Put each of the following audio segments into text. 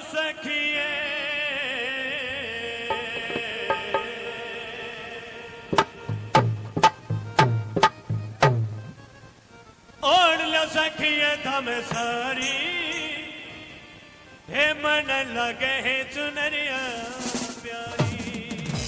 सखिए ओढ़ लो सखिए थम सारी हे मन लगे है चुनरिया प्यारी।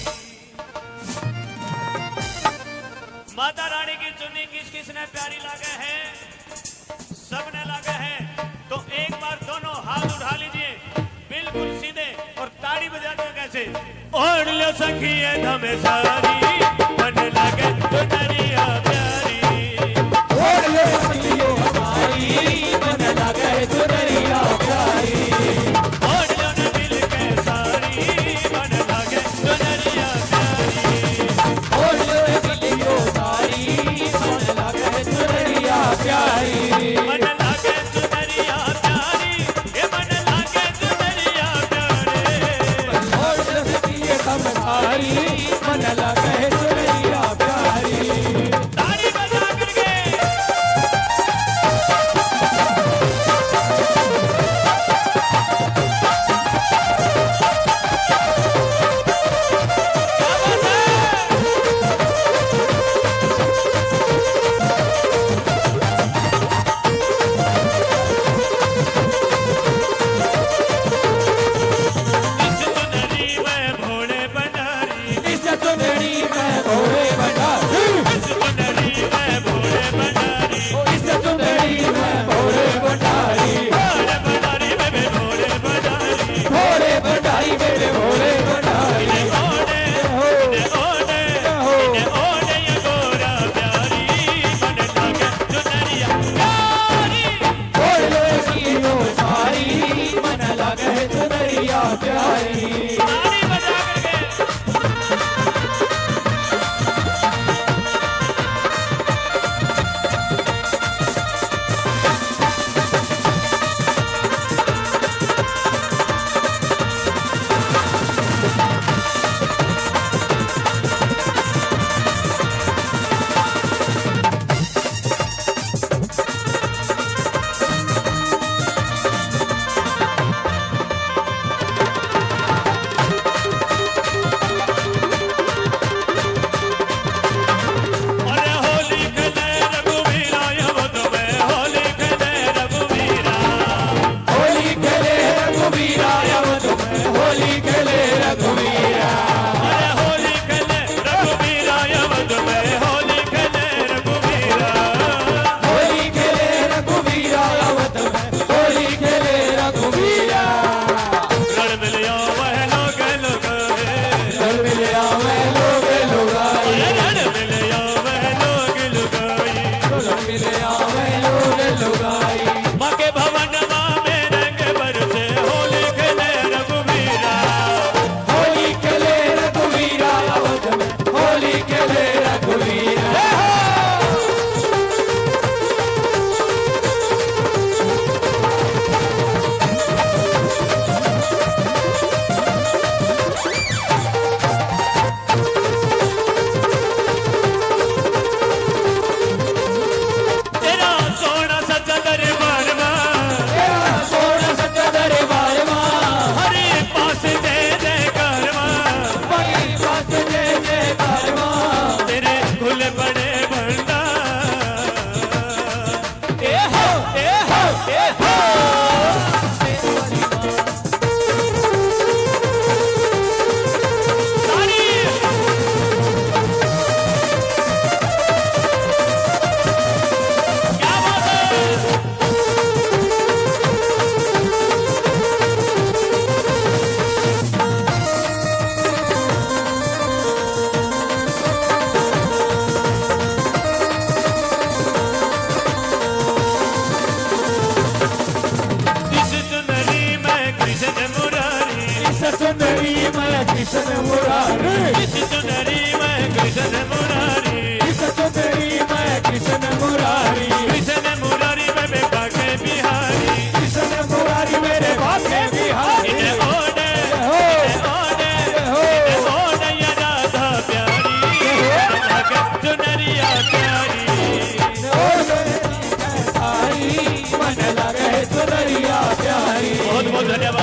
माता रानी की चुन्नी किस किसने प्यारी लगे है? सबने लगे है। तो एक बार दोनों हाथ उठा लीजिए बिल्कुल सीधे और ताड़ी बजाते कैसे? ओढ़ लो सखिए थम सारी मन लगे चुनरिया प्यारी। ओढ़ लो सखिए हमारी मन लगे चुनरिया प्यारी। ओढ़ लो न मिल के सारी मन लगे चुनरिया प्यारी। ओढ़ लो सखिए सारी मन लगे चुनरिया प्यारी। मन लगे चुनरिया प्यारी ये मन लगे चुनरिया प्यारे। ओढ़ लो सखिए हमारी मन लगे चुनरिया प्यारी। ताड़ी बजा करके कृष्ण मुरारी, इस चुनरी में कृष्ण मुरारी, इस चुनरी में कृष्ण मुरारी, कृष्ण मुरारी में बेबा के बिहारी, कृष्ण मुरारी मेरे भाग्य बिहारी। इन्हें ओढ़े, इन्हें ओढ़े, इन्हें ओढ़े ये राधा प्यारी, लगे चुनरिया प्यारी, सारी मन लगे चुनरिया प्यारी। बहुत बहुत धन्यवाद।